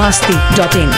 biharmasti.in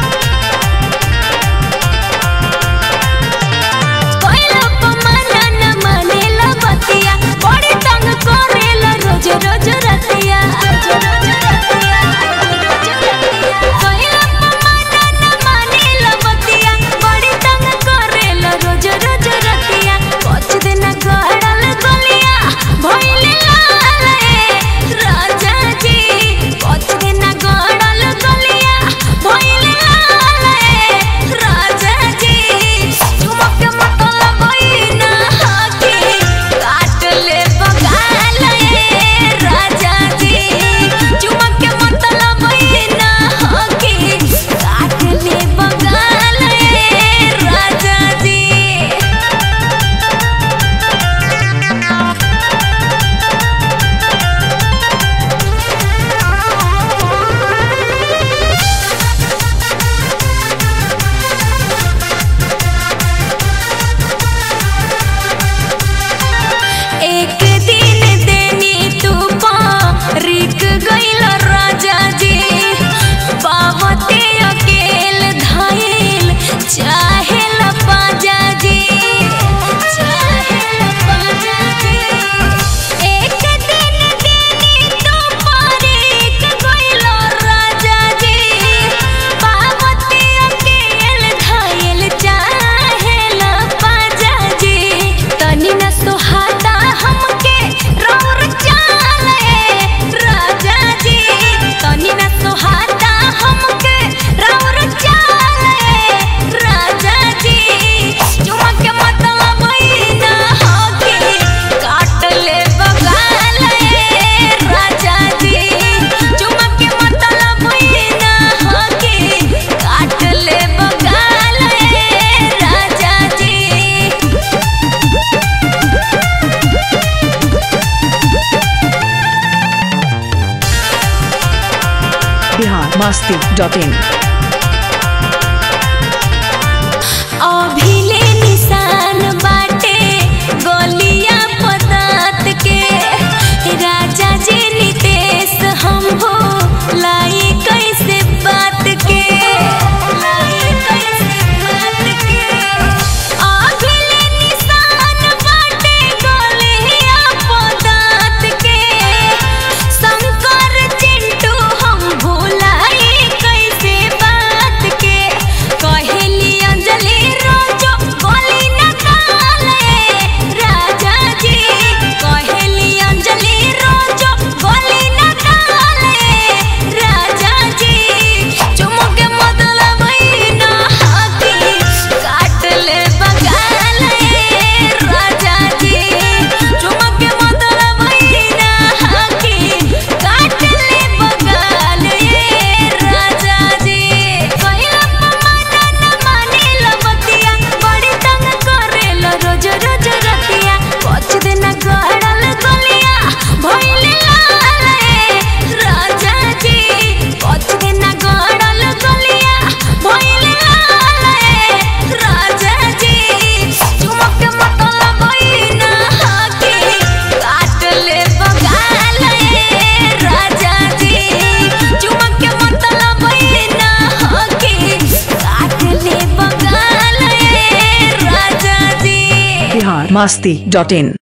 biharmasti.in अभिले निशान बाटे गोलियां पदात के राजा जी नितेश हम हो लाई कैसे बात के अभिले निशान बाटे गोलियां पदात के शंकर चिंटू हम भुलाई कैसे बात के कहेली अंजलि रोजो गोली न डाले राजा जी कहेली अंजलि रोजो गोली न डाले राजा जी चुमुक मतलब ना हाथी काट ले बगाल राजा जी चुमुक मतलब ना हाथी काट ले बगाल राजा जी कहिला माना न माने लबतिया बड़ी तंग करेला रोज रोज रतिया कुछ दिन गड़ल गलिया भइले लाल राजा जी कुछ दिन गड़ल गलिया भइले लाल राजा जी चुमक मतलब ना हाथी काट ले बगाल राजा जी चुमक मतलब ना हाथी काट ले बगाल राजा जी biharmasti.in